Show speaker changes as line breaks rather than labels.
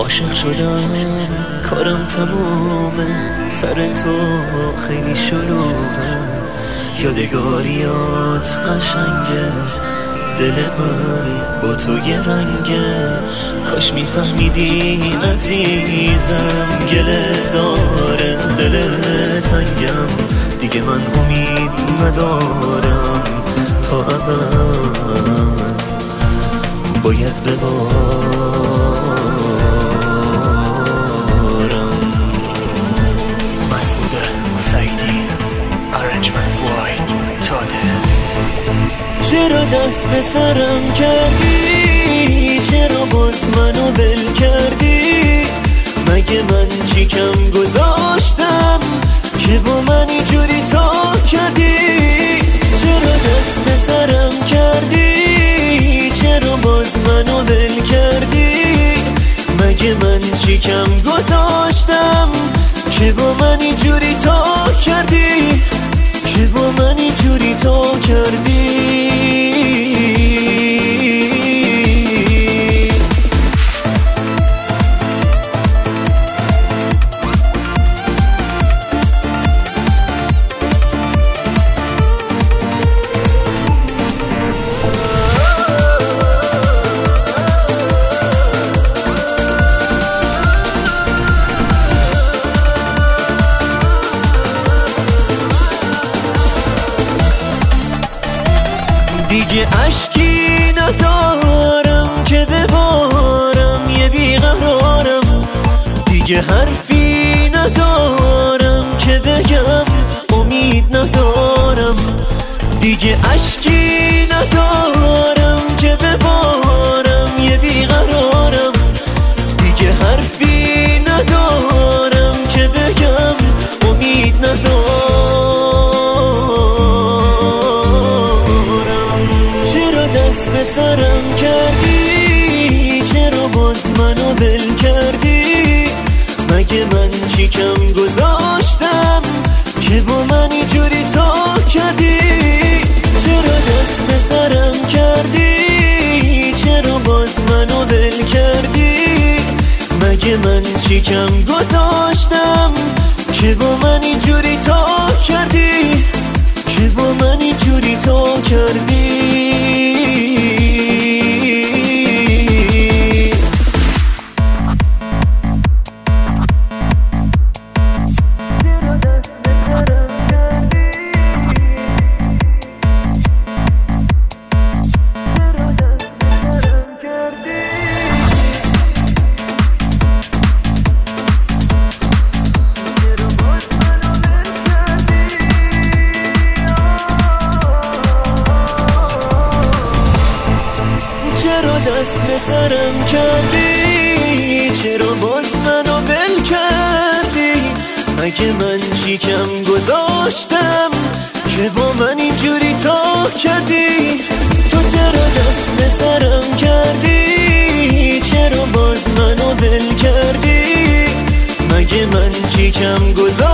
عاشق شدم کارم تمومه، سر تو خیلی شلوغه، یادگاریات قشنگه، دل من با تو یه رنگه. کاش میفهمیدی عزیزم، گله داره دل تنگم، دیگه من امید ندارم، تا ابد باید ببارم. مسعود سعیدی، ارنجمنت وای تاده. چرا دست به سرم کردی؟ چرا باز منو ول کردی؟ مگه من چی کم گذاشتم که با من اینجوری تا کردی؟ چرا دست به سرم کردی؟ چرا باز منو ول کردی؟ مگه من چی کم گذاشتم که با من اینجوری تا کردی؟ که با من اینجوری تا کردی؟ دیگه اشکی ندارم که ببارم، یه بیقرارم. دیگه حرفی ندارم که بگم، امید ندارم. دیگه اشکی ندارم که ببارم، یه بیقرارم. دیگه حرفی ندارم که بگم، امید ندارم. به سرم کردی؟ چرا باز منو ول کردی؟ مگه من چی کم گذاشتم که با من اینجوری تا کردی؟ چرا دست به سرم کردی؟ چرا باز منو ول کردی؟ مگه من چی کم گذاشتم که با من اینجوری تا کردی؟ که با من اینجوری تا کردی؟ چرا دست به سرم کردی؟ چرا باز منو ول کردی؟ مگه من چی کم گذاشتم که با من اینجوری تا کردی؟ تو چرا دست به سرم کردی؟ چرا باز منو ول کردی؟ مگه من چی کم گذاشتم